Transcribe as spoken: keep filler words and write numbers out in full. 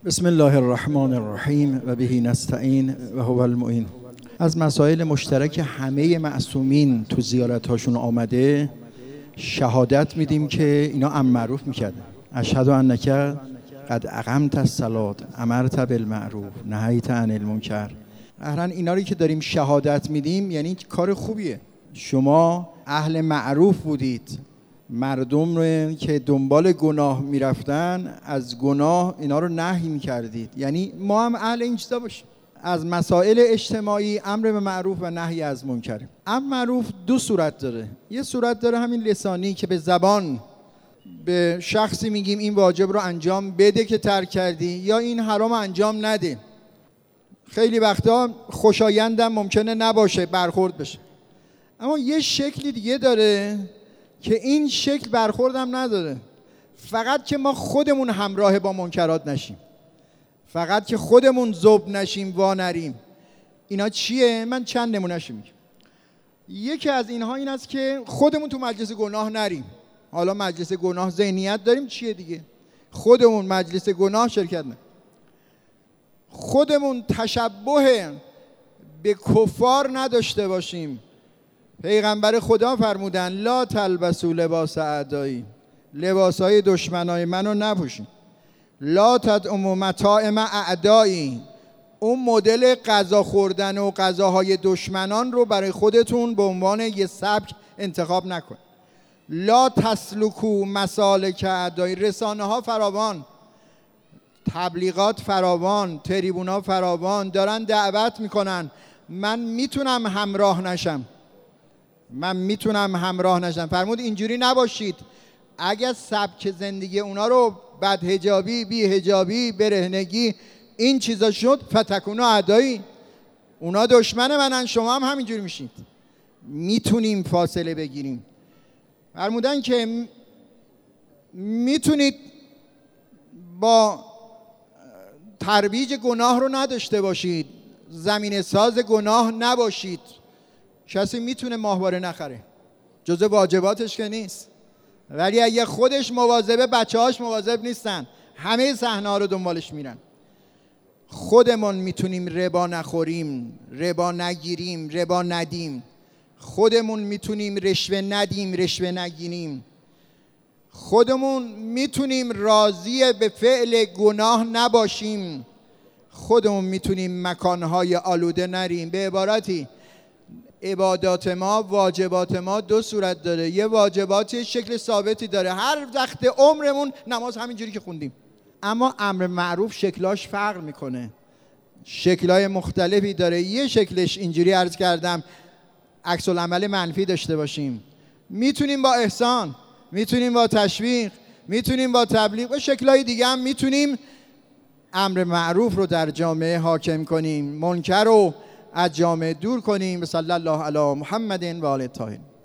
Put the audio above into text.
بسم الله الرحمن الرحیم و به نستعین و هو المعین. از مسائل مشترک همه معصومین تو زیارت‌هاشون آمده شهادت میدیم که اینا امر معروف میکردن. اشهد انک قد اقمت الصلاة امرت بالمعروف نهیت عن المنکر. قهرا اینا رو که داریم شهادت میدیم یعنی کار خوبیه. شما اهل معروف بودید، مردم رو که دنبال گناه میرفتن از گناه اینا رو نهی میکردید. یعنی ما هم اهل این چیزا باشیم. از مسائل اجتماعی امر به معروف و نهی از منکر. امر معروف دو صورت داره. یه صورت داره همین لسانی که به زبان به شخصی میگیم این واجب رو انجام بده که ترک کردی، یا این حرام انجام نده. خیلی وقتا خوشایندم ممکنه نباشه، برخورد بشه. اما یه شکلی دیگه داره که این شکل برخوردم نداره. فقط که ما خودمون همراه با منکرات نشیم، فقط که خودمون ذوب نشیم، وا نریم. اینا چیه؟ من چند نمونه‌اش میگم. یکی از اینها این است که خودمون تو مجلس گناه نریم. حالا مجلس گناه ذهنیت داریم، چیه دیگه؟ خودمون مجلس گناه شرکت نکنیم. خودمون تشبه به کفار نداشته باشیم. پیغمبر خدا فرمودن لا تلبسوا لباس اعدایی، لباسای دشمنای منو نپوشین. لا تطعموا مطاعم اعدایی، اون مدل غذا خوردن و غذاهای دشمنان رو برای خودتون به عنوان یه سبک انتخاب نکن. لا تسلکوا مسالک اعدایی، رسانه ها فراوان، تبلیغات فراوان، تریبونا فراوان، دارن دعوت میکنن. من میتونم همراه نشم، من میتونم همراه نشم. فرمود اینجوری نباشید. اگر سبک زندگی اونا رو بد حجابی، بی حجابی، برهنگی، این چیزا شد، فتکونو اعدایی، اونا دشمن منن، شما هم همینجوری میشید. میتونیم فاصله بگیریم. فرمودن که میتونید با ترویج گناه رو نداشته باشید، زمین ساز گناه نباشید. کسی میتونه ماهواره نخره، جزء واجباتش که نیست. ولی اگه خودش مواظبه، بچه‌هاش مواظب نیستن، همه صحنه‌ها رو دنبالش میرن. خودمون میتونیم ربا نخوریم، ربا نگیریم، ربا ندیم. خودمون میتونیم رشوه ندیم، رشوه نگیریم. خودمون میتونیم راضی به فعل گناه نباشیم. خودمون میتونیم مکانهای آلوده نریم. به عبارتی عبادات ما، واجبات ما دو صورت داره. یه واجباتی شکل ثابتی داره، هر وقت عمرمون نماز همینجوری که خوندیم. اما امر معروف شکلاش فرق میکنه، شکلای مختلفی داره. یه شکلش اینجوری عرض کردم عکس العمل منفی داشته باشیم. میتونیم با احسان، میتونیم با تشویق، میتونیم با تبلیغ و شکلای دیگه هم میتونیم امر معروف رو در جامعه حاکم کنیم، منکر رو از جامعه دور کنیم. صلی الله علی محمد و آل الطاهرین.